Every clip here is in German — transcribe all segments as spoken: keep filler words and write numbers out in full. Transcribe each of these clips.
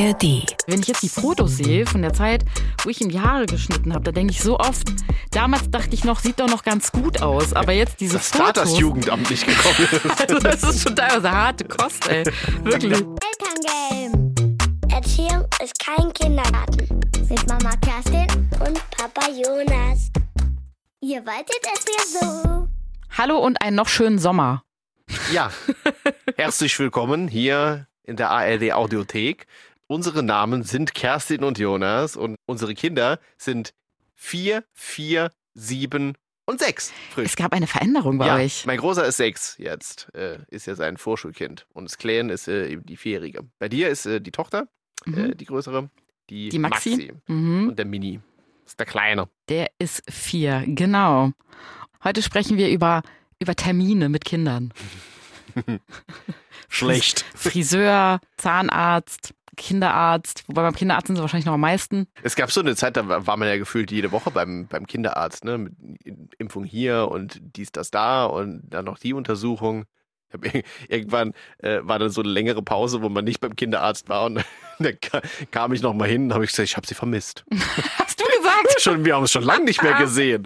R D. Wenn ich jetzt die Fotos sehe von der Zeit, wo ich ihm die Haare geschnitten habe, da denke ich so oft, damals dachte ich noch, sieht doch noch ganz gut aus, aber jetzt diese das Fotos. Das Jugendamt nicht gekommen ist. Also das ist schon teilweise harte Kost, ey. Wirklich. Elterngame. Erziehung ist kein Kindergarten. Mit Mama Kerstin und Papa Jonas. Ihr wolltet es ja so. Hallo und einen noch schönen Sommer. Ja, herzlich willkommen hier in der A R D Audiothek. Unsere Namen sind Kerstin und Jonas und unsere Kinder sind vier, vier, sieben und sechs. Frisch. Es gab eine Veränderung bei ja, euch. Mein Großer ist sechs jetzt, äh, ist ja sein Vorschulkind und das Kleine ist äh, eben die Vierjährige. Bei dir ist äh, die Tochter, mhm. äh, die größere, die, die Maxi, Maxi. Mhm. Und der Mini, ist der Kleine. Der ist vier, genau. Heute sprechen wir über, über Termine mit Kindern. Schlecht. Friseur, Zahnarzt, Kinderarzt, wobei beim Kinderarzt sind sie wahrscheinlich noch am meisten. Es gab so eine Zeit, da war man ja gefühlt jede Woche beim, beim Kinderarzt, ne? Mit Impfung hier und dies, das, da und dann noch die Untersuchung. Irgendwann äh, war dann so eine längere Pause, wo man nicht beim Kinderarzt war und dann kam ich nochmal hin und habe ich gesagt, ich habe sie vermisst. Hast du gesagt? schon, wir haben es schon lange nicht mehr gesehen.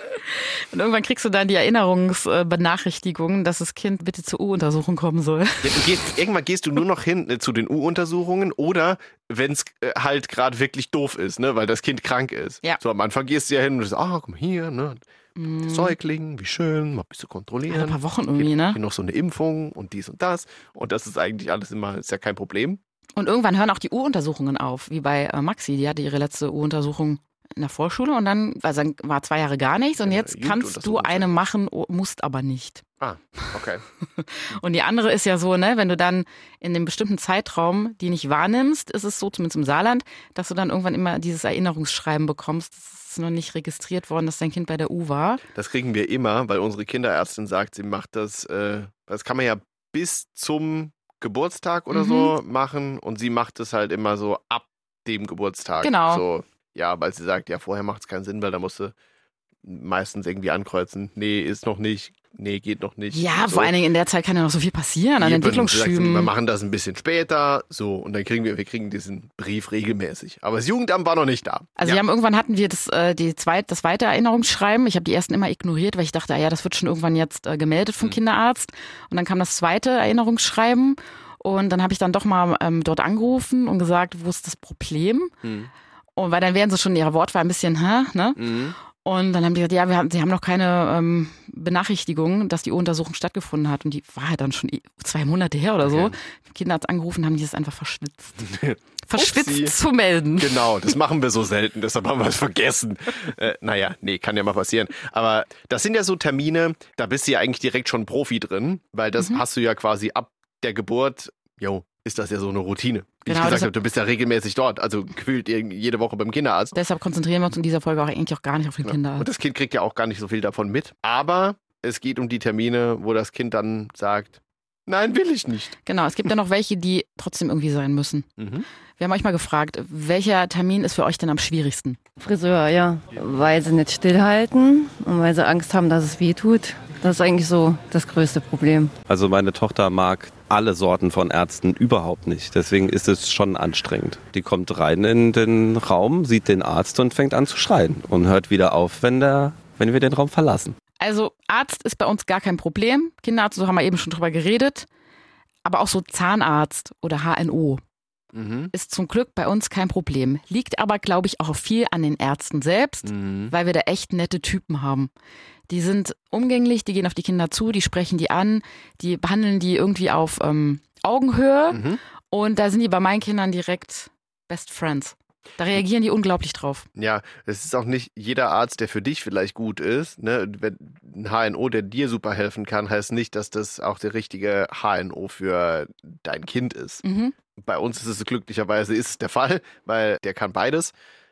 Und irgendwann kriegst du dann die Erinnerungsbenachrichtigung, dass das Kind bitte zur U-Untersuchung kommen soll. Ja, du gehst, irgendwann gehst du nur noch hin äh, zu den U-Untersuchungen oder wenn es äh, halt gerade wirklich doof ist, ne, weil das Kind krank ist. Ja. So am Anfang gehst du ja hin und sagst, ah, komm hier, ne. Mm. Säugling, wie schön, mal ein bisschen kontrollieren. Ein paar Wochen irgendwie, ne? Hier noch so eine Impfung und dies und das. Und das ist eigentlich alles immer, ist ja kein Problem. Und irgendwann hören auch die U-Untersuchungen auf, wie bei äh, Maxi. Die hatte ihre letzte U-Untersuchung in der Vorschule und dann, also dann war zwei Jahre gar nichts und jetzt kannst du eine machen, musst aber nicht. Ah, okay. Und die andere ist ja so, ne, wenn du dann in dem bestimmten Zeitraum die nicht wahrnimmst, ist es so, zumindest im Saarland, dass du dann irgendwann immer dieses Erinnerungsschreiben bekommst. Das ist noch nicht registriert worden, dass dein Kind bei der U war. Das kriegen wir immer, weil unsere Kinderärztin sagt, sie macht das, äh, das kann man ja bis zum Geburtstag oder mhm. so machen und sie macht es halt immer so ab dem Geburtstag. Genau. So, ja, weil sie sagt, ja, vorher macht es keinen Sinn, weil da musst du meistens irgendwie ankreuzen. Nee, ist noch nicht. Nee, geht noch nicht. Ja, so. Vor allen Dingen in der Zeit kann ja noch so viel passieren an Entwicklungsschüben. Wir machen das ein bisschen später, so, und dann kriegen wir, wir kriegen diesen Brief regelmäßig. Aber das Jugendamt war noch nicht da. Also ja. wir haben irgendwann hatten wir das, äh, die zweit, das zweite Erinnerungsschreiben. Ich habe die ersten immer ignoriert, weil ich dachte, ah ja, das wird schon irgendwann jetzt äh, gemeldet vom mhm. Kinderarzt. Und dann kam das zweite Erinnerungsschreiben und dann habe ich dann doch mal ähm, dort angerufen und gesagt, wo ist das Problem? Mhm. Und weil dann wären sie schon in ihrer Wortwahl ein bisschen, hä, ne? Mhm. Und dann haben die gesagt, ja, wir haben, sie haben noch keine ähm, Benachrichtigung, dass die Untersuchung stattgefunden hat. Und die war halt dann schon zwei Monate her oder so. Okay. Die Kinder hat angerufen, haben die das einfach verschwitzt. verschwitzt Upsi. Zu melden. Genau, das machen wir so selten, deshalb haben wir es vergessen. äh, naja, nee, kann ja mal passieren. Aber das sind ja so Termine, da bist du ja eigentlich direkt schon Profi drin, weil das mhm. hast du ja quasi ab der Geburt, jo, ist das ja so eine Routine. Wie genau, ich gesagt habe, du bist ja regelmäßig dort, also gefühlt jede Woche beim Kinderarzt. Deshalb konzentrieren wir uns in dieser Folge auch eigentlich auch gar nicht auf den ja. Kinderarzt. Und das Kind kriegt ja auch gar nicht so viel davon mit. Aber es geht um die Termine, wo das Kind dann sagt, nein, will ich nicht. Genau, es gibt ja noch welche, die trotzdem irgendwie sein müssen. Mhm. Wir haben euch mal gefragt, welcher Termin ist für euch denn am schwierigsten? Friseur, ja. Weil sie nicht stillhalten und weil sie Angst haben, dass es weh tut. Das ist eigentlich so das größte Problem. Also meine Tochter mag alle Sorten von Ärzten überhaupt nicht. Deswegen ist es schon anstrengend. Die kommt rein in den Raum, sieht den Arzt und fängt an zu schreien und hört wieder auf, wenn, der, wenn wir den Raum verlassen. Also Arzt ist bei uns gar kein Problem. Kinderarzt, so haben wir eben schon drüber geredet. Aber auch so Zahnarzt oder H N O mhm. ist zum Glück bei uns kein Problem. Liegt aber, glaube ich, auch viel an den Ärzten selbst, mhm. weil wir da echt nette Typen haben. Die sind umgänglich, die gehen auf die Kinder zu, die sprechen die an, die behandeln die irgendwie auf ähm, Augenhöhe mhm. und da sind die bei meinen Kindern direkt Best Friends. Da reagieren die unglaublich drauf. Ja, es ist auch nicht jeder Arzt, der für dich vielleicht gut ist. Ne? Wenn ein H N O, der dir super helfen kann, heißt nicht, dass das auch der richtige H N O für dein Kind ist. Mhm. Bei uns ist es glücklicherweise ist es der Fall, weil der kann beides.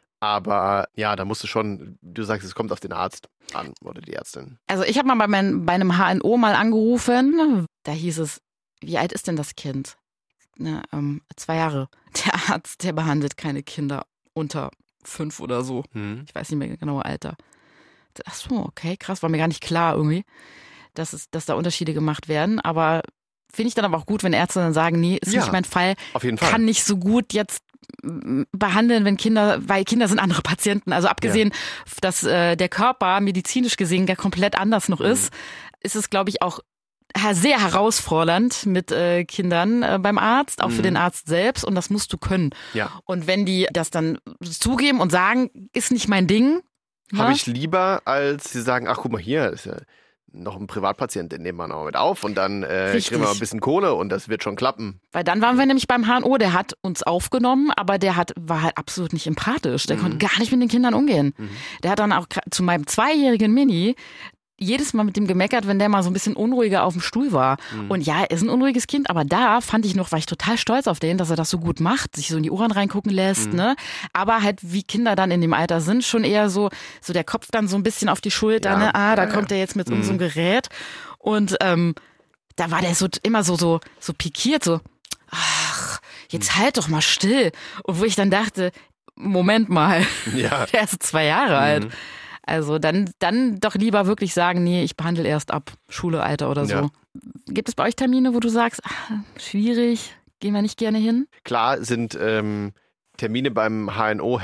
Aber ja, da musst du schon, du sagst, es kommt auf den Arzt an oder die Ärztin. Also ich habe mal bei, mein, bei einem H N O mal angerufen, da hieß es, wie alt ist denn das Kind? Na, ähm, zwei Jahre. Der Arzt, der behandelt keine Kinder unter fünf oder so. Hm. Ich weiß nicht mehr genaue Alter. Ach so, okay, krass, war mir gar nicht klar irgendwie, dass, es, dass da Unterschiede gemacht werden. Aber finde ich dann aber auch gut, wenn Ärzte dann sagen, nee, ist ja, nicht mein Fall, auf jeden Fall. Kann nicht so gut jetzt behandeln, wenn Kinder, weil Kinder sind andere Patienten. Also abgesehen, ja. dass äh, der Körper medizinisch gesehen ja komplett anders noch ist, mhm. ist es, glaube ich, auch sehr herausfordernd mit äh, Kindern äh, beim Arzt, auch mhm. für den Arzt selbst, und das musst du können. Ja. Und wenn die das dann zugeben und sagen, ist nicht mein Ding. Habe ich lieber, als sie sagen, ach guck mal hier, ist ja noch ein Privatpatient, den nehmen wir noch mit auf und dann äh, kriegen wir ein bisschen Kohle und das wird schon klappen. Weil dann waren wir nämlich beim H N O, der hat uns aufgenommen, aber der hat war halt absolut nicht empathisch. Der mhm. konnte gar nicht mit den Kindern umgehen. Mhm. Der hat dann auch zu meinem zweijährigen Mini jedes Mal mit dem gemeckert, wenn der mal so ein bisschen unruhiger auf dem Stuhl war. Mhm. Und ja, er ist ein unruhiges Kind, aber da fand ich noch, war ich total stolz auf den, dass er das so gut macht, sich so in die Ohren reingucken lässt, mhm. ne? Aber halt, wie Kinder dann in dem Alter sind, schon eher so, so der Kopf dann so ein bisschen auf die Schulter, ja. ne? Ah, da ja, kommt ja. er jetzt mit mhm. so einem Gerät. Und ähm, da war der so immer so, so, so pikiert, so, ach, jetzt halt doch mal still. Und wo ich dann dachte, Moment mal, ja. der ist zwei Jahre mhm. alt. Also dann, dann doch lieber wirklich sagen, nee, ich behandle erst ab Schulealter oder so. Ja. Gibt es bei euch Termine, wo du sagst, ach, schwierig, gehen wir nicht gerne hin? Klar sind ähm, Termine beim H N O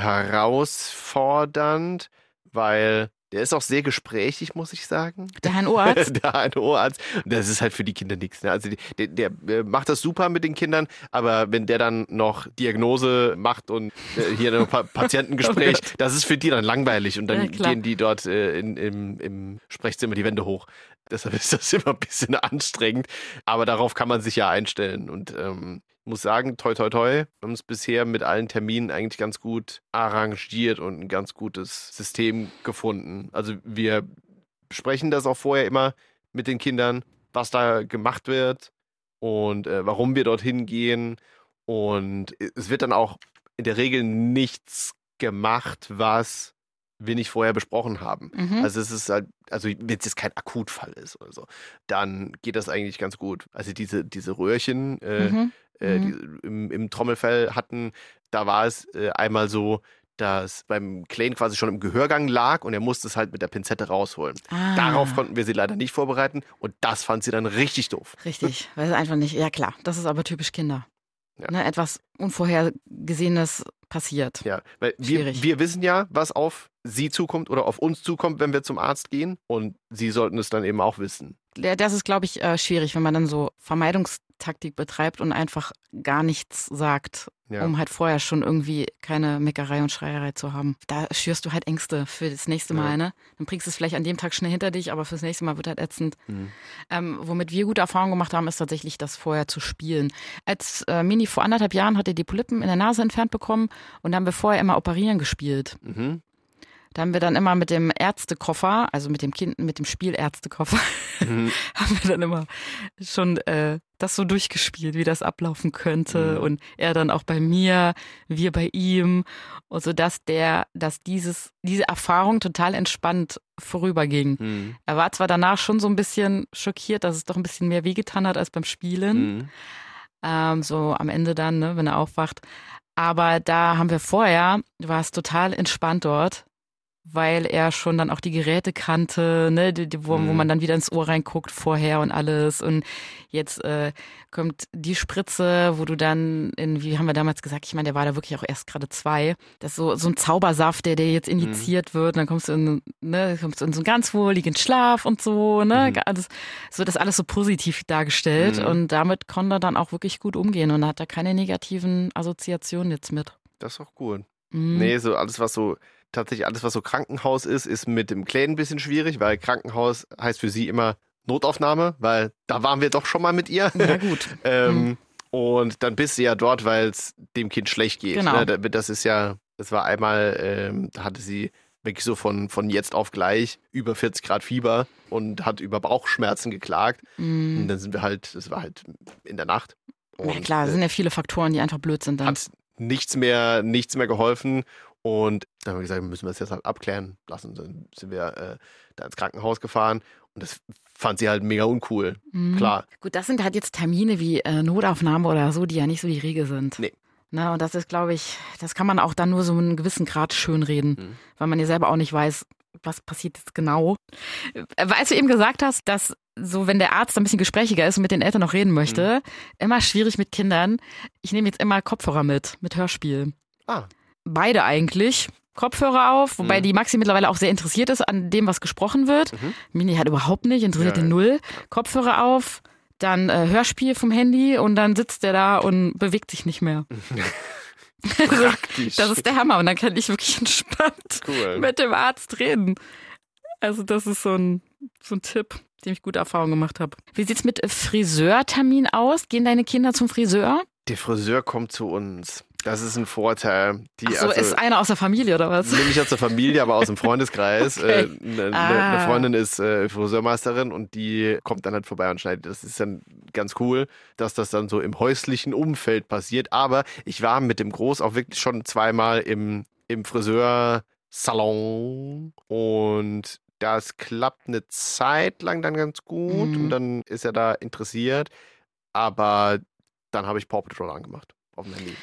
herausfordernd, weil der ist auch sehr gesprächig, muss ich sagen. Der H N O-Arzt? Der H N O-Arzt. Das ist halt für die Kinder nichts. Ne? Also der, der, der macht das super mit den Kindern, aber wenn der dann noch Diagnose macht und äh, hier noch ein Patientengespräch, oh das ist für die dann langweilig und dann ja, gehen die dort äh, in, im, im Sprechzimmer die Wände hoch. Deshalb ist das immer ein bisschen anstrengend, aber darauf kann man sich ja einstellen und ähm, ich muss sagen, toi toi toi, wir haben uns bisher mit allen Terminen eigentlich ganz gut arrangiert und ein ganz gutes System gefunden. Also wir besprechen das auch vorher immer mit den Kindern, was da gemacht wird und äh, warum wir dorthin gehen. Und es wird dann auch in der Regel nichts gemacht, was wir nicht vorher besprochen haben. Mhm. Also es ist halt, also wenn es jetzt kein Akutfall ist oder so, dann geht das eigentlich ganz gut. Also diese, diese Röhrchen, äh, mhm. äh, die im, im Trommelfell hatten, da war es äh, einmal so, dass beim Kleinen quasi schon im Gehörgang lag und er musste es halt mit der Pinzette rausholen. Ah. Darauf konnten wir sie leider nicht vorbereiten und das fand sie dann richtig doof. Richtig, weil es einfach nicht, ja klar, das ist aber typisch Kinder. Ja. Ne, etwas Unvorhergesehenes passiert. Ja, weil wir, wir wissen ja, was auf sie zukommt oder auf uns zukommt, wenn wir zum Arzt gehen und sie sollten es dann eben auch wissen. Das ist, glaube ich, schwierig, wenn man dann so Vermeidungstaktik betreibt und einfach gar nichts sagt, ja. um halt vorher schon irgendwie keine Meckerei und Schreierei zu haben. Da schürst du halt Ängste für das nächste Mal, ja. ne? Dann bringst du es vielleicht an dem Tag schnell hinter dich, aber fürs nächste Mal wird halt ätzend. Mhm. Ähm, womit wir gute Erfahrungen gemacht haben, ist tatsächlich das vorher zu spielen. Als äh, Mini vor anderthalb Jahren hat er die Polypen in der Nase entfernt bekommen und da haben wir vorher immer Operieren gespielt. Mhm. Da haben wir dann immer mit dem Ärztekoffer, also mit dem Kind, mit dem Spielärztekoffer, mhm. haben wir dann immer schon äh, das so durchgespielt, wie das ablaufen könnte. Mhm. Und er dann auch bei mir, wir bei ihm. Und so dass der, dass dieses, diese Erfahrung total entspannt vorüberging. Mhm. Er war zwar danach schon so ein bisschen schockiert, dass es doch ein bisschen mehr wehgetan hat als beim Spielen. Mhm. Ähm, so am Ende dann, ne, wenn er aufwacht. Aber da haben wir vorher, war es total entspannt dort, weil er schon dann auch die Geräte kannte, ne, die, wo, mhm. wo man dann wieder ins Ohr reinguckt vorher und alles. Und jetzt äh, kommt die Spritze, wo du dann, in, wie haben wir damals gesagt, ich meine, der war da wirklich auch erst gerade zwei. Das ist so, so ein Zaubersaft, der dir jetzt injiziert mhm. wird. Und dann kommst du in, ne, kommst du in so einen ganz wohligen Schlaf und so, ne. Mhm. Also, es wird das alles so positiv dargestellt. Mhm. Und damit konnte er dann auch wirklich gut umgehen und hat da keine negativen Assoziationen jetzt mit. Das ist auch gut. Mhm. Nee, so alles, was so Tatsächlich alles, was so Krankenhaus ist, ist mit dem Kleinen ein bisschen schwierig, weil Krankenhaus heißt für sie immer Notaufnahme, weil da waren wir doch schon mal mit ihr. Ja, gut. ähm, mhm. Und dann bist du ja dort, weil es dem Kind schlecht geht. Genau. Ne? Das ist ja, das war einmal, ähm, da hatte sie wirklich so von, von jetzt auf gleich über vierzig Grad Fieber und hat über Bauchschmerzen geklagt. Mhm. Und dann sind wir halt, das war halt in der Nacht. Und, ja klar, es sind ja viele Faktoren, die einfach blöd sind dann. Hat nichts mehr, nichts mehr geholfen. Und dann haben wir gesagt, müssen wir das jetzt halt abklären lassen. Dann sind wir äh, da ins Krankenhaus gefahren und das fand sie halt mega uncool. Mhm. Klar. Gut, das sind halt jetzt Termine wie äh, Notaufnahme oder so, die ja nicht so die Regel sind. Nee. Na, und das ist, glaube ich, das kann man auch dann nur so einen gewissen Grad schönreden, mhm. weil man ja selber auch nicht weiß, was passiert jetzt genau. Weil du eben gesagt hast, dass so, wenn der Arzt ein bisschen gesprächiger ist und mit den Eltern noch reden möchte, mhm. immer schwierig mit Kindern. Ich nehme jetzt immer Kopfhörer mit, mit Hörspiel. Ah. Beide eigentlich. Kopfhörer auf, wobei mhm. die Maxi mittlerweile auch sehr interessiert ist an dem, was gesprochen wird. Mhm. Mini hat überhaupt nicht, interessiert ja, den null. Kopfhörer auf, dann äh, Hörspiel vom Handy und dann sitzt der da und bewegt sich nicht mehr. Praktisch. Das ist der Hammer und dann kann ich wirklich entspannt cool. mit dem Arzt reden. Also das ist so ein, so ein Tipp, dem ich gute Erfahrungen gemacht habe. Wie sieht's mit Friseurtermin aus? Gehen deine Kinder zum Friseur? Der Friseur kommt zu uns. Das ist ein Vorteil. Die, Ach so, also, ist einer aus der Familie oder was? Nicht aus der Familie, aber aus dem Freundeskreis. Okay. äh, ne, ah. Eine Freundin ist äh, Friseurmeisterin und die kommt dann halt vorbei und schneidet. Das ist dann ganz cool, dass das dann so im häuslichen Umfeld passiert. Aber ich war mit dem Groß auch wirklich schon zweimal im, im Friseursalon und das klappt eine Zeit lang dann ganz gut mhm. und dann ist er da interessiert. Aber dann habe ich Paw Patrol angemacht auf dem Handy.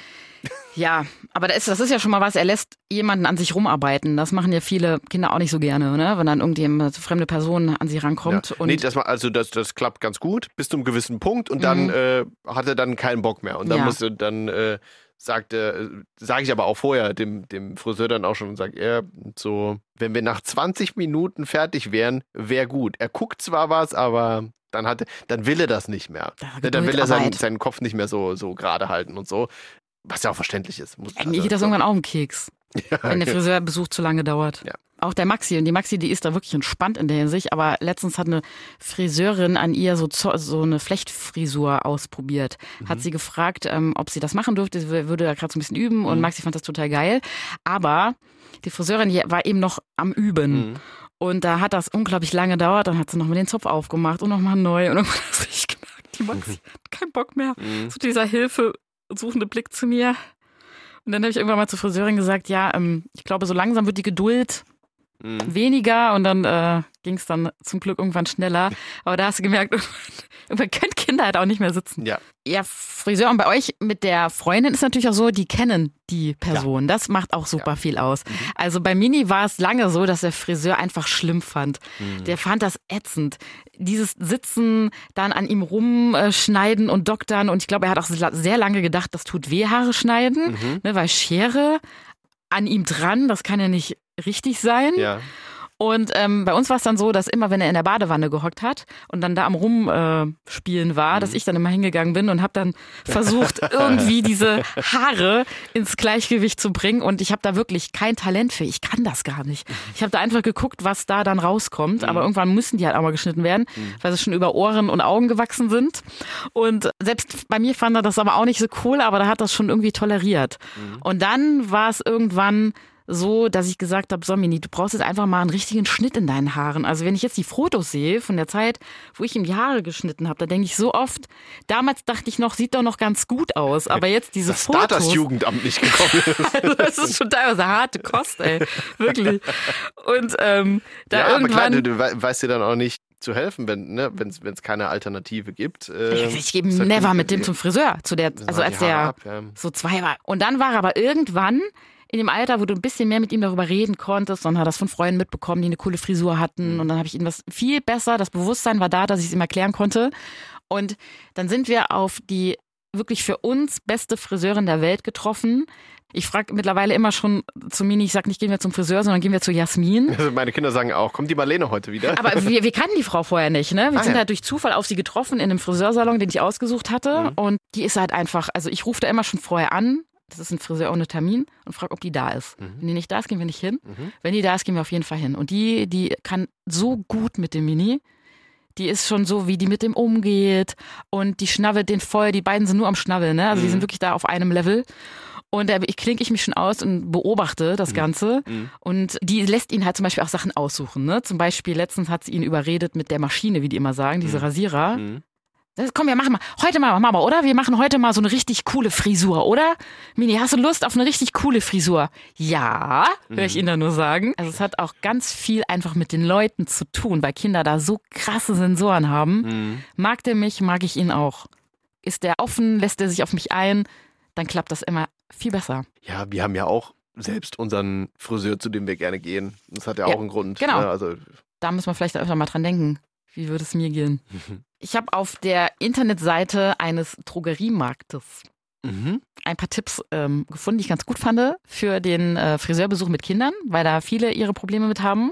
Ja, aber das ist, das ist ja schon mal was, er lässt jemanden an sich rumarbeiten. Das machen ja viele Kinder auch nicht so gerne, ne? Wenn dann irgendjemand, eine fremde Person an sie rankommt. Ja. Und nee, das, also das, das klappt ganz gut bis zu einem gewissen Punkt und dann mhm. äh, hat er dann keinen Bock mehr. Und dann ja. musste dann äh, sagte, sage ich aber auch vorher dem, dem Friseur dann auch schon und sage, er so, wenn wir nach zwanzig Minuten fertig wären, wäre gut. Er guckt zwar was, aber dann hat, dann will er das nicht mehr. Ja, dann will er seinen, seinen Kopf nicht mehr so, so gerade halten und so. Was ja auch verständlich ist. Muss, Mir geht das irgendwann auch um Keks, ja, wenn der Friseurbesuch zu lange dauert. Ja. Auch der Maxi. Und die Maxi, die ist da wirklich entspannt in der Hinsicht. Aber letztens hat eine Friseurin an ihr so, so eine Flechtfrisur ausprobiert. Mhm. Hat sie gefragt, ähm, ob sie das machen durfte. Sie würde da gerade so ein bisschen üben. Und mhm. Maxi fand das total geil. Aber die Friseurin die war eben noch am Üben. Mhm. Und da hat das unglaublich lange gedauert. Dann hat sie nochmal den Zopf aufgemacht und nochmal neu. Und irgendwann hat ich gemerkt, die Maxi mhm. hat keinen Bock mehr. Mhm. So dieser Hilfe. Suchende Blick zu mir. Und dann habe ich irgendwann mal zur Friseurin gesagt, ja, ähm, ich glaube, so langsam wird die Geduld mhm. weniger und dann äh, ging es dann zum Glück irgendwann schneller. Aber da hast du gemerkt, irgendwann, irgendwann können Kinder halt auch nicht mehr sitzen. Ja. Ja, Friseur und bei euch mit der Freundin ist natürlich auch so, die kennen die Person. Ja. Das macht auch super ja. viel aus. Mhm. Also bei Mini war es lange so, dass der Friseur einfach schlimm fand. Mhm. Der fand das ätzend. Dieses Sitzen, dann an ihm rumschneiden und doktern und ich glaube, er hat auch sehr lange gedacht, das tut weh, Haare schneiden, mhm. ne, weil Schere an ihm dran, das kann ja nicht richtig sein. Ja. Und ähm, bei uns war es dann so, dass immer, wenn er in der Badewanne gehockt hat und dann da am Rumspielen äh, war, mhm. dass ich dann immer hingegangen bin und habe dann versucht, irgendwie diese Haare ins Gleichgewicht zu bringen. Und ich habe da wirklich kein Talent für. Ich kann das gar nicht. Ich habe da einfach geguckt, was da dann rauskommt. Mhm. Aber irgendwann müssen die halt auch mal geschnitten werden, mhm. weil sie schon über Ohren und Augen gewachsen sind. Und selbst bei mir fand er das aber auch nicht so cool, aber da hat das schon irgendwie toleriert. Mhm. Und dann war es irgendwann so, dass ich gesagt habe, so Mini, du brauchst jetzt einfach mal einen richtigen Schnitt in deinen Haaren. Also wenn ich jetzt die Fotos sehe von der Zeit, wo ich ihm die Haare geschnitten habe, da denke ich so oft, damals dachte ich noch, sieht doch noch ganz gut aus, aber jetzt diese das Fotos. Dass das Jugendamt nicht gekommen ist. Also das ist schon teilweise harte Kost, ey. Wirklich. Und ähm, da ja, irgendwann... Aber klar, du, du weißt dir dann auch nicht zu helfen, wenn ne, es keine Alternative gibt. Äh, ich ich gehe never mit dem zum Friseur, zu der, also als der ab, ja. so zwei war. Und dann war er aber irgendwann in dem Alter, wo du ein bisschen mehr mit ihm darüber reden konntest und hat das von Freunden mitbekommen, die eine coole Frisur hatten. Mhm. Und dann habe ich ihm das viel besser, das Bewusstsein war da, dass ich es ihm erklären konnte. Und dann sind wir auf die wirklich für uns beste Friseurin der Welt getroffen. Ich frage mittlerweile immer schon zu Mini, ich sage nicht, gehen wir zum Friseur, sondern gehen wir zu Jasmin. Also meine Kinder sagen auch, kommt die Marlene heute wieder? Aber wir, wir kannten die Frau vorher nicht, ne? Wir ah, sind ja. halt durch Zufall auf sie getroffen in einem Friseursalon, den ich ausgesucht hatte. Mhm. Und die ist halt einfach, also ich rufe da immer schon vorher an. Das ist ein Friseur ohne Termin und frage, ob die da ist. Mhm. Wenn die nicht da ist, gehen wir nicht hin. Mhm. Wenn die da ist, gehen wir auf jeden Fall hin. Und die, die kann so gut mit dem Mini. Die ist schon so, wie die mit dem umgeht. Und die schnabbelt den voll. Die beiden sind nur am Schnabbeln, ne? Also mhm. die sind wirklich da auf einem Level. Und da klinke ich mich schon aus und beobachte das Ganze. Mhm. Und die lässt ihn halt zum Beispiel auch Sachen aussuchen, ne? Zum Beispiel letztens hat sie ihn überredet mit der Maschine, wie die immer sagen, diese mhm. Rasierer. Mhm. Das, komm, wir machen mal, heute mal, Mama, oder? Wir machen heute mal so eine richtig coole Frisur, oder? Mini, hast du Lust auf eine richtig coole Frisur? Ja, mhm. will ich Ihnen da nur sagen. Also es hat auch ganz viel einfach mit den Leuten zu tun, weil Kinder da so krasse Sensoren haben. Mhm. Mag der mich, mag ich ihn auch. Ist der offen, lässt er sich auf mich ein, dann klappt das immer viel besser. Ja, wir haben ja auch selbst unseren Friseur, zu dem wir gerne gehen. Das hat ja, ja auch einen Grund. Genau. Ne? Also da müssen wir vielleicht öfter mal dran denken. Wie würde es mir gehen? Ich habe auf der Internetseite eines Drogeriemarktes mhm. ein paar Tipps ähm, gefunden, die ich ganz gut fand für den äh, Friseurbesuch mit Kindern, weil da viele ihre Probleme mit haben.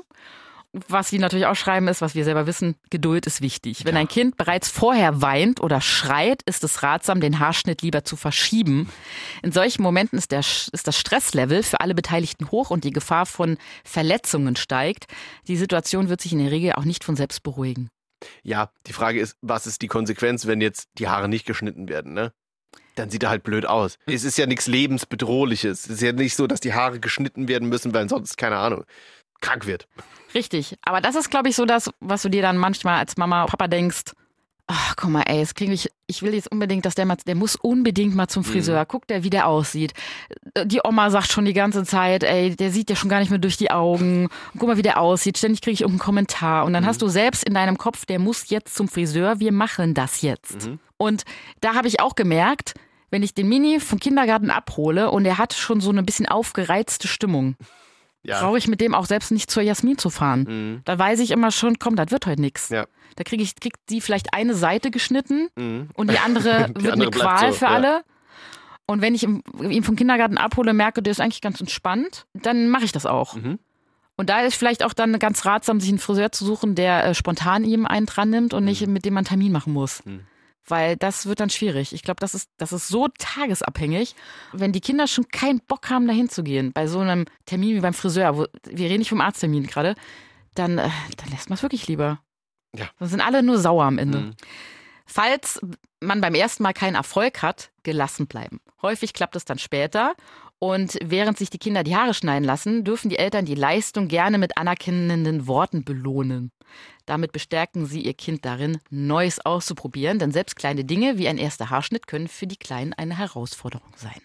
Was sie natürlich auch schreiben ist, was wir selber wissen, Geduld ist wichtig. Wenn ja. ein Kind bereits vorher weint oder schreit, ist es ratsam, den Haarschnitt lieber zu verschieben. In solchen Momenten ist, der, ist das Stresslevel für alle Beteiligten hoch und die Gefahr von Verletzungen steigt. Die Situation wird sich in der Regel auch nicht von selbst beruhigen. Ja, die Frage ist, was ist die Konsequenz, wenn jetzt die Haare nicht geschnitten werden, ne? Dann sieht er halt blöd aus. Es ist ja nichts Lebensbedrohliches. Es ist ja nicht so, dass die Haare geschnitten werden müssen, weil sonst, keine Ahnung, krank wird. Richtig, aber das ist, glaube ich, so das, was du dir dann manchmal als Mama, Papa denkst, ach, guck mal, ey, das krieg ich, ich will jetzt unbedingt, dass der mal, der muss unbedingt mal zum Friseur. Mhm. Guck, der, wie der aussieht. Die Oma sagt schon die ganze Zeit, ey, der sieht ja schon gar nicht mehr durch die Augen. Guck mal, wie der aussieht. Ständig kriege ich irgendeinen Kommentar. Und dann mhm. hast du selbst in deinem Kopf, der muss jetzt zum Friseur, wir machen das jetzt. Mhm. Und da habe ich auch gemerkt, wenn ich den Mini vom Kindergarten abhole und er hat schon so eine bisschen aufgereizte Stimmung, ja. brauche ich mit dem auch selbst nicht zur Jasmin zu fahren. Mhm. Da weiß ich immer schon, komm, das wird heute nichts. Ja. Da kriege ich, kriegt sie vielleicht eine Seite geschnitten mhm. und die andere die wird andere eine Qual so, für ja. alle. Und wenn ich ihn vom Kindergarten abhole, merke, der ist eigentlich ganz entspannt, dann mache ich das auch. Mhm. Und da ist vielleicht auch dann ganz ratsam, sich einen Friseur zu suchen, der äh, spontan ihm einen dran nimmt und mhm. nicht mit dem man einen Termin machen muss. Mhm. Weil das wird dann schwierig. Ich glaube, das ist, das ist so tagesabhängig. Wenn die Kinder schon keinen Bock haben, dahin zu gehen, bei so einem Termin wie beim Friseur, wo, wir reden nicht vom Arzttermin gerade, dann, äh, dann lässt man es wirklich lieber. Ja. Dann sind alle nur sauer am Ende. Mhm. Falls man beim ersten Mal keinen Erfolg hat, gelassen bleiben. Häufig klappt es dann später. Und während sich die Kinder die Haare schneiden lassen, dürfen die Eltern die Leistung gerne mit anerkennenden Worten belohnen. Damit bestärken sie ihr Kind darin, Neues auszuprobieren, denn selbst kleine Dinge wie ein erster Haarschnitt können für die Kleinen eine Herausforderung sein.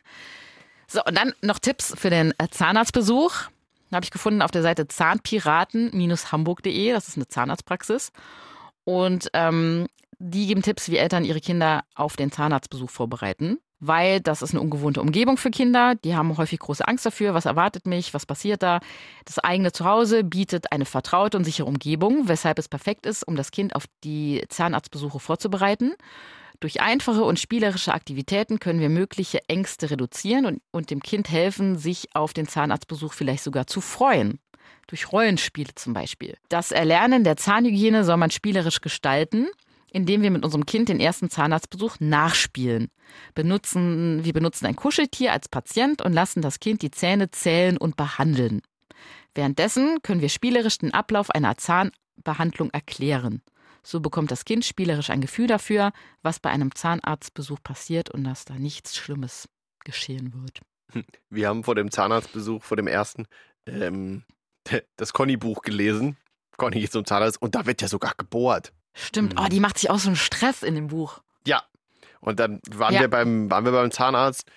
So, und dann noch Tipps für den Zahnarztbesuch. Habe ich gefunden auf der Seite zahnpiraten Bindestrich hamburg punkt de. Das ist eine Zahnarztpraxis. Und ähm, die geben Tipps, wie Eltern ihre Kinder auf den Zahnarztbesuch vorbereiten. Weil das ist eine ungewohnte Umgebung für Kinder. Die haben häufig große Angst dafür. Was erwartet mich? Was passiert da? Das eigene Zuhause bietet eine vertraute und sichere Umgebung, weshalb es perfekt ist, um das Kind auf die Zahnarztbesuche vorzubereiten. Durch einfache und spielerische Aktivitäten können wir mögliche Ängste reduzieren und, und dem Kind helfen, sich auf den Zahnarztbesuch vielleicht sogar zu freuen. Durch Rollenspiele zum Beispiel. Das Erlernen der Zahnhygiene soll man spielerisch gestalten, indem wir mit unserem Kind den ersten Zahnarztbesuch nachspielen. Benutzen, wir benutzen ein Kuscheltier als Patient und lassen das Kind die Zähne zählen und behandeln. Währenddessen können wir spielerisch den Ablauf einer Zahnbehandlung erklären. So bekommt das Kind spielerisch ein Gefühl dafür, was bei einem Zahnarztbesuch passiert und dass da nichts Schlimmes geschehen wird. Wir haben vor dem Zahnarztbesuch, vor dem ersten, ähm, das Conny-Buch gelesen. Conny geht zum Zahnarzt und da wird ja sogar gebohrt. Stimmt, oh, die macht sich auch so einen Stress in dem Buch. Ja, und dann waren, ja. wir, beim, waren wir beim Zahnarzt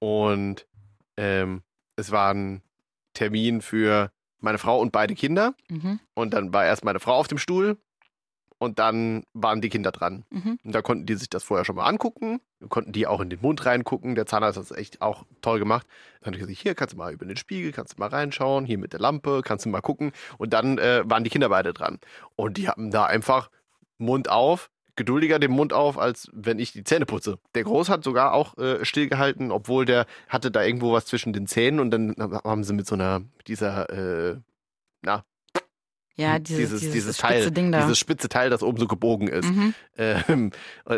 und ähm, es war ein Termin für meine Frau und beide Kinder. Mhm. Und dann war erst meine Frau auf dem Stuhl und dann waren die Kinder dran. Mhm. Und da konnten die sich das vorher schon mal angucken, konnten die auch in den Mund reingucken. Der Zahnarzt hat es echt auch toll gemacht. Dann habe ich gesagt, hier kannst du mal über den Spiegel, kannst du mal reinschauen, hier mit der Lampe, kannst du mal gucken. Und dann äh, waren die Kinder beide dran. Und die haben da einfach Mund auf, geduldiger den Mund auf, als wenn ich die Zähne putze. Der Groß hat sogar auch äh, stillgehalten, obwohl der hatte da irgendwo was zwischen den Zähnen und dann haben sie mit so einer, dieser, äh, na, ja, dieses, dieses, dieses, dieses Teil, spitze Ding da. dieses spitze Teil, das oben so gebogen ist, mhm. ähm,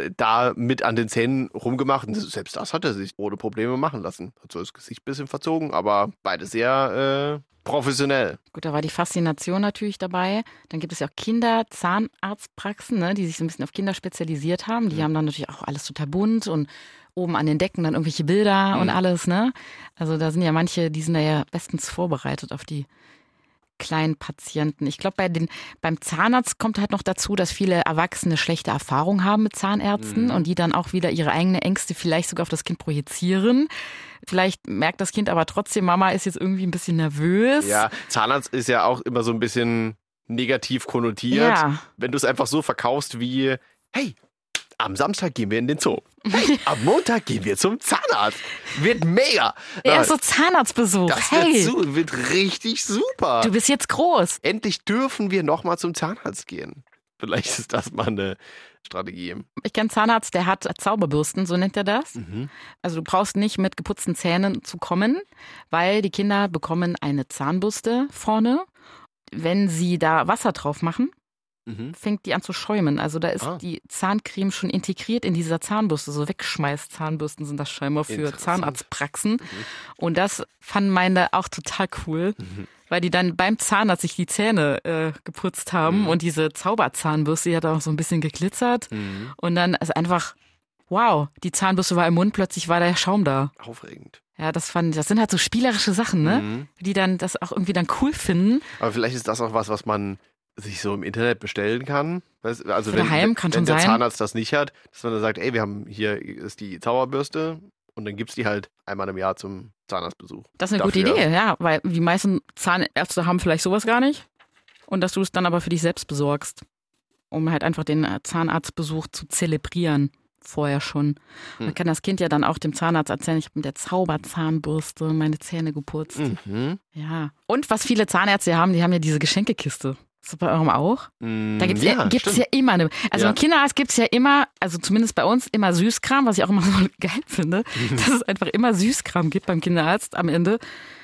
da mit an den Zähnen rumgemacht und selbst das hat er sich ohne Probleme machen lassen. Hat so das Gesicht ein bisschen verzogen, aber beide sehr äh, professionell. Gut, da war die Faszination natürlich dabei. Dann gibt es ja auch Kinder-Zahnarztpraxen, ne, die sich so ein bisschen auf Kinder spezialisiert haben. Die mhm. haben dann natürlich auch alles total bunt und oben an den Decken dann irgendwelche Bilder mhm. und alles, ne? Also da sind ja manche, die sind da ja bestens vorbereitet auf die kleinen Patienten. Ich glaube, bei den, beim Zahnarzt kommt halt noch dazu, dass viele Erwachsene schlechte Erfahrungen haben mit Zahnärzten mhm. und die dann auch wieder ihre eigenen Ängste vielleicht sogar auf das Kind projizieren. Vielleicht merkt das Kind aber trotzdem, Mama ist jetzt irgendwie ein bisschen nervös. Ja, Zahnarzt ist ja auch immer so ein bisschen negativ konnotiert. Ja. Wenn du es einfach so verkaufst wie, hey, am Samstag gehen wir in den Zoo. Hey, am Montag gehen wir zum Zahnarzt. Wird mega. Der erste Zahnarztbesuch. Das hey. wird, su- wird richtig super. Du bist jetzt groß. Endlich dürfen wir nochmal zum Zahnarzt gehen. Vielleicht ist das mal eine Strategie. Ich kenne einen Zahnarzt, der hat Zauberbürsten, so nennt er das. Mhm. Also du brauchst nicht mit geputzten Zähnen zu kommen, weil die Kinder bekommen eine Zahnbürste vorne. Wenn sie da Wasser drauf machen, mhm. fängt die an zu schäumen. Also da ist ah. die Zahncreme schon integriert in dieser Zahnbürste. So Wegschmeiß-Zahnbürsten sind das scheinbar für Zahnarztpraxen. Mhm. Und das fanden meine auch total cool, mhm. weil die dann beim Zahnarzt sich die Zähne äh, geputzt haben mhm. und diese Zauberzahnbürste, die hat auch so ein bisschen geglitzert. Mhm. Und dann ist einfach, wow, die Zahnbürste war im Mund, plötzlich war der Schaum da. Aufregend. Ja, das fand, das sind halt so spielerische Sachen, ne? Mhm. Die dann das auch irgendwie dann cool finden. Aber vielleicht ist das auch was, was man sich so im Internet bestellen kann. Also Für wenn, daheim kann wenn schon der sein. Zahnarzt das nicht hat, dass man dann sagt, ey, wir haben hier ist die Zauberbürste und dann gibt's die halt einmal im Jahr zum Zahnarztbesuch. Das ist eine Dafür. gute Idee, ja, weil die meisten Zahnärzte haben vielleicht sowas gar nicht und dass du es dann aber für dich selbst besorgst, um halt einfach den Zahnarztbesuch zu zelebrieren. Vorher schon. Hm. Man kann das Kind ja dann auch dem Zahnarzt erzählen, ich habe mit der Zauberzahnbürste meine Zähne geputzt. Mhm. Ja. Und was viele Zahnärzte haben, die haben ja diese Geschenkekiste. Ist das bei eurem auch? Mm, da gibt es ja, ja, gibt's ja immer eine. Also ja. im Kinderarzt gibt es ja immer, also zumindest bei uns, immer Süßkram, was ich auch immer so geil finde, dass es einfach immer Süßkram gibt beim Kinderarzt am Ende.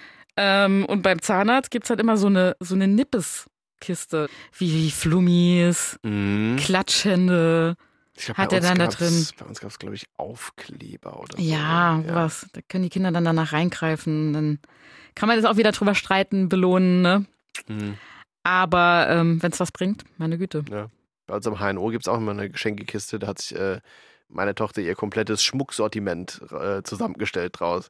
Ähm, und beim Zahnarzt gibt es halt immer so eine, so eine Nippeskiste. Wie, wie Flummis, mm. Klatschhände. Ich glaub, hat er dann da drin? Bei uns gab es, glaube ich, Aufkleber oder so. Ja, ja, was. Da können die Kinder dann danach reingreifen. Dann kann man das auch wieder drüber streiten, belohnen, ne? Mhm. Aber ähm, wenn es was bringt, meine Güte. Ja. Bei uns am H N O gibt es auch immer eine Geschenkekiste. Da hat sich äh, meine Tochter ihr komplettes Schmucksortiment äh, zusammengestellt draus.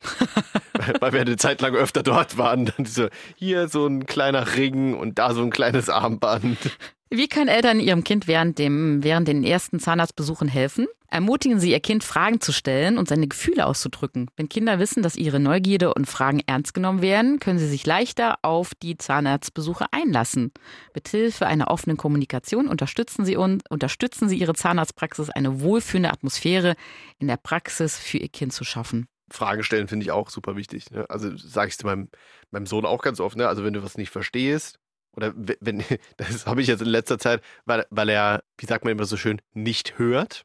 Weil wir eine Zeit lang öfter dort waren. Dann so, hier so ein kleiner Ring und da so ein kleines Armband. Wie können Eltern ihrem Kind während, dem, während den ersten Zahnarztbesuchen helfen? Ermutigen Sie Ihr Kind, Fragen zu stellen und seine Gefühle auszudrücken. Wenn Kinder wissen, dass ihre Neugierde und Fragen ernst genommen werden, können sie sich leichter auf die Zahnarztbesuche einlassen. Mithilfe einer offenen Kommunikation unterstützen Sie, und, unterstützen Sie Ihre Zahnarztpraxis, eine wohlfühlende Atmosphäre in der Praxis für Ihr Kind zu schaffen. Fragen stellen finde ich auch super wichtig. Ne? Also sage ich es meinem, meinem Sohn auch ganz oft. Ne? Also wenn du was nicht verstehst, oder wenn, das habe ich jetzt in letzter Zeit, weil, weil er, wie sagt man immer so schön, nicht hört.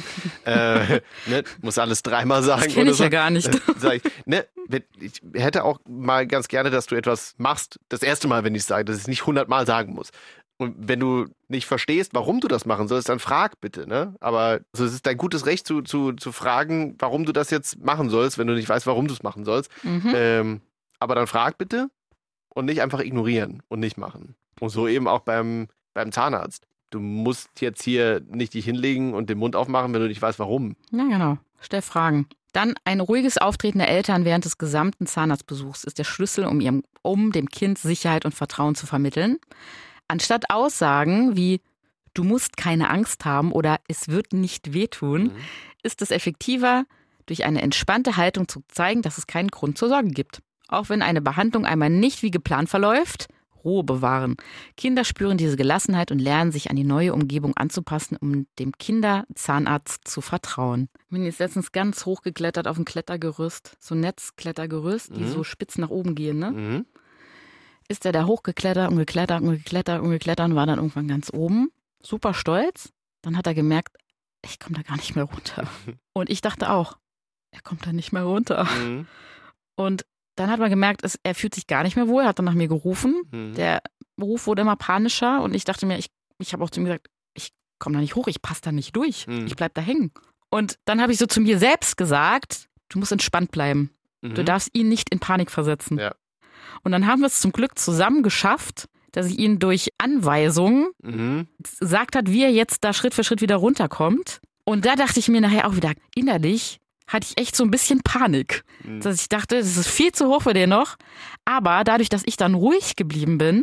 äh, ne, muss alles dreimal sagen. Das kenne ich so. ja gar nicht. Sag ich, ne, ich hätte auch mal ganz gerne, dass du etwas machst, das erste Mal, wenn ich es sage, dass ich es nicht hundertmal sagen muss. Und wenn du nicht verstehst, warum du das machen sollst, dann frag bitte. Ne? Aber also es ist dein gutes Recht zu, zu, zu fragen, warum du das jetzt machen sollst, wenn du nicht weißt, warum du es machen sollst. Mhm. Ähm, aber dann frag bitte und nicht einfach ignorieren und nicht machen. Und so eben auch beim, beim Zahnarzt. Du musst jetzt hier nicht dich hinlegen und den Mund aufmachen, wenn du nicht weißt, warum. Ja, genau. Stell Fragen. Dann ein ruhiges Auftreten der Eltern während des gesamten Zahnarztbesuchs ist der Schlüssel, um, ihrem, um dem Kind Sicherheit und Vertrauen zu vermitteln. Anstatt Aussagen wie du musst keine Angst haben oder es wird nicht wehtun, mhm. ist es effektiver, durch eine entspannte Haltung zu zeigen, dass es keinen Grund zur Sorge gibt. Auch wenn eine Behandlung einmal nicht wie geplant verläuft, Ruhe bewahren. Kinder spüren diese Gelassenheit und lernen, sich an die neue Umgebung anzupassen, um dem Kinderzahnarzt zu vertrauen. Ich bin jetzt letztens ganz hoch geklettert auf ein Klettergerüst, so ein Netzklettergerüst, die mhm. so spitz nach oben gehen, ne? Mhm. Ist er da hochgeklettert und geklettert und geklettert und geklettert und war dann irgendwann ganz oben, super stolz. Dann hat er gemerkt, ich komme da gar nicht mehr runter. Und ich dachte auch, er kommt da nicht mehr runter. Mhm. Und dann hat man gemerkt, es, er fühlt sich gar nicht mehr wohl, er hat dann nach mir gerufen. Mhm. Der Ruf wurde immer panischer und ich dachte mir, ich, ich habe auch zu ihm gesagt, ich komme da nicht hoch, ich passe da nicht durch, mhm. ich bleib da hängen. Und dann habe ich so zu mir selbst gesagt, du musst entspannt bleiben. Mhm. Du darfst ihn nicht in Panik versetzen. Ja. Und dann haben wir es zum Glück zusammen geschafft, dass ich ihn durch Anweisungen mhm. gesagt hat, wie er jetzt da Schritt für Schritt wieder runterkommt. Und da dachte ich mir nachher auch wieder innerlich, hatte ich echt so ein bisschen Panik. Mhm. Dass ich dachte, das ist viel zu hoch für den noch. Aber dadurch, dass ich dann ruhig geblieben bin,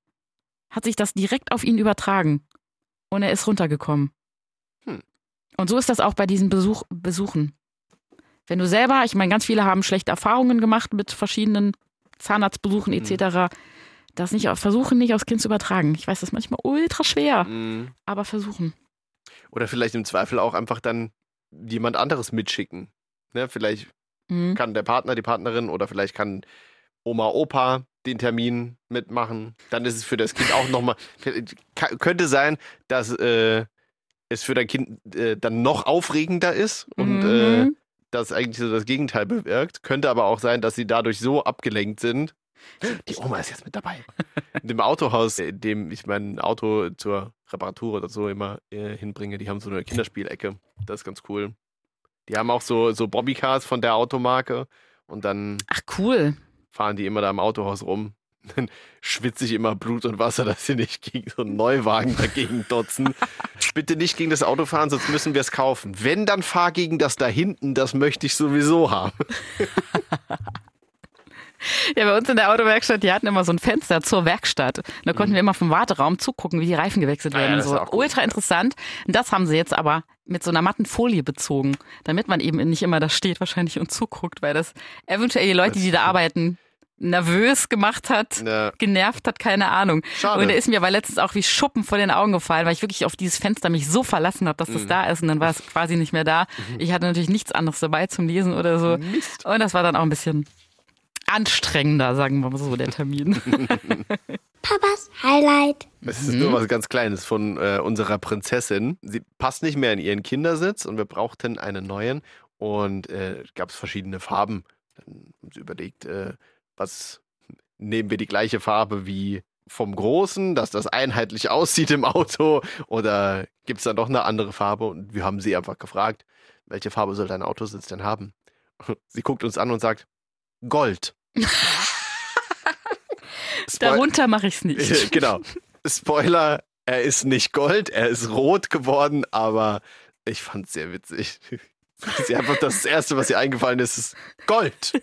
hat sich das direkt auf ihn übertragen. Und er ist runtergekommen. Hm. Und so ist das auch bei diesen Besuch, Besuchen. Wenn du selber, ich meine, ganz viele haben schlechte Erfahrungen gemacht mit verschiedenen Zahnarztbesuchen et cetera. Mhm. Das nicht, versuchen nicht aufs Kind zu übertragen. Ich weiß, das ist manchmal ultra schwer, mhm. aber versuchen. Oder vielleicht im Zweifel auch einfach dann jemand anderes mitschicken. Ne? Vielleicht mhm. kann der Partner, die Partnerin oder vielleicht kann Oma, Opa den Termin mitmachen. Dann ist es für das Kind auch nochmal, könnte sein, dass äh, es für dein Kind äh, dann noch aufregender ist und mhm. äh, das eigentlich so das Gegenteil bewirkt. Könnte aber auch sein, dass sie dadurch so abgelenkt sind. Die Oma ist jetzt mit dabei. In dem Autohaus, in dem ich mein Auto zur Reparatur oder so immer äh, hinbringe, die haben so eine Kinderspielecke. Das ist ganz cool. Die haben auch so, so Bobbycars von der Automarke und dann Ach cool. fahren die immer da im Autohaus rum. Dann schwitze ich immer Blut und Wasser, dass sie nicht gegen so einen Neuwagen dagegen dotzen. Bitte nicht gegen das Auto fahren, sonst müssen wir es kaufen. Wenn, dann fahr gegen das da hinten, das möchte ich sowieso haben. Ja, bei uns in der Autowerkstatt, die hatten immer so ein Fenster zur Werkstatt. Da konnten mhm. wir immer vom Warteraum zugucken, wie die Reifen gewechselt werden. Ja, ja, so cool. Ultra interessant. Und das haben sie jetzt aber mit so einer matten Folie bezogen, damit man eben nicht immer da steht wahrscheinlich und zuguckt, weil das eventuell die Leute, die da arbeiten, nervös gemacht hat, ja. genervt hat, keine Ahnung. Schade. Und der ist mir aber letztens auch wie Schuppen vor den Augen gefallen, weil ich wirklich auf dieses Fenster mich so verlassen habe, dass das mhm. da ist und dann war es quasi nicht mehr da. Mhm. Ich hatte natürlich nichts anderes dabei zum Lesen oder so. Mist. Und das war dann auch ein bisschen anstrengender, sagen wir mal so, der Termin. Papas Highlight. Das ist mhm. nur was ganz Kleines von äh, unserer Prinzessin. Sie passt nicht mehr in ihren Kindersitz und wir brauchten einen neuen und äh, gab es verschiedene Farben. Dann haben sie überlegt, äh, was nehmen wir die gleiche Farbe wie vom Großen, dass das einheitlich aussieht im Auto oder gibt es dann doch eine andere Farbe? Und wir haben sie einfach gefragt, welche Farbe soll dein Autositz denn haben? Sie guckt uns an und sagt, Gold. Darunter mache ich es nicht. Genau. Spoiler, er ist nicht Gold, er ist rot geworden, aber ich fand es sehr witzig. Sie einfach das Erste, was ihr eingefallen ist, ist Gold.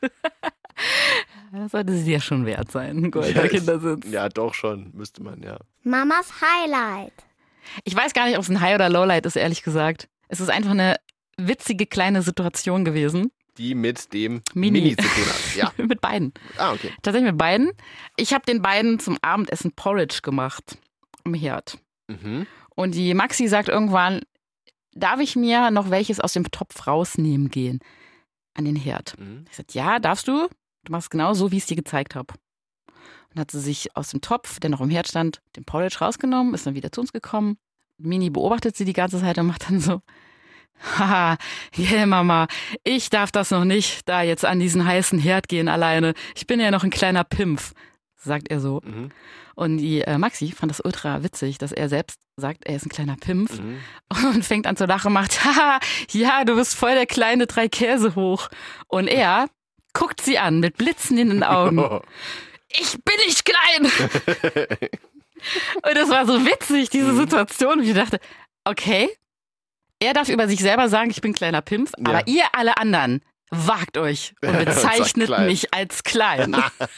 Das sollte sie ja schon wert sein, goldener ja, Kindersitz. Ja, doch schon, müsste man, ja. Mamas Highlight. Ich weiß gar nicht, ob es ein High- oder Lowlight ist, ehrlich gesagt. Es ist einfach eine witzige kleine Situation gewesen. Die mit dem Mini, Mini zu tun hat. Ja. Mit beiden. Ah, okay. Tatsächlich mit beiden. Ich habe den beiden zum Abendessen Porridge gemacht am Herd. Mhm. Und die Maxi sagt irgendwann, darf ich mir noch welches aus dem Topf rausnehmen gehen an den Herd? Mhm. Ich sagte, ja, darfst du. Du machst genau so, wie ich es dir gezeigt habe. Und dann hat sie sich aus dem Topf, der noch im Herd stand, den Porridge rausgenommen, ist dann wieder zu uns gekommen. Mini beobachtet sie die ganze Zeit und macht dann so, haha, yeah, Mama, ich darf das noch nicht, da jetzt an diesen heißen Herd gehen alleine. Ich bin ja noch ein kleiner Pimpf, sagt er so. Mhm. Und die äh, Maxi fand das ultra witzig, dass er selbst sagt, er ist ein kleiner Pimpf mhm. und fängt an zu lachen und macht, haha, ja, du bist voll der kleine drei Käse hoch. Und er guckt sie an mit Blitzen in den Augen. Oh. Ich bin nicht klein! Und das war so witzig, diese Situation. Und ich dachte, okay, er darf über sich selber sagen, ich bin kleiner Pimpf, ja. aber ihr alle anderen wagt euch und bezeichnet mich als klein.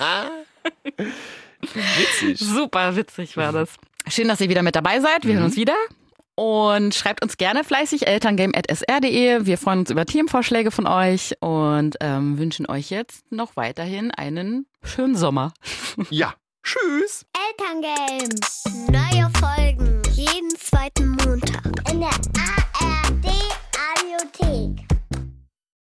Witzig. Super witzig war das. Schön, dass ihr wieder mit dabei seid. Wir mhm. hören uns wieder. Und schreibt uns gerne fleißig elterngame at s r punkt d e. Wir freuen uns über Themenvorschläge von euch und ähm, wünschen euch jetzt noch weiterhin einen schönen Sommer. Ja, tschüss. Elterngame. Neue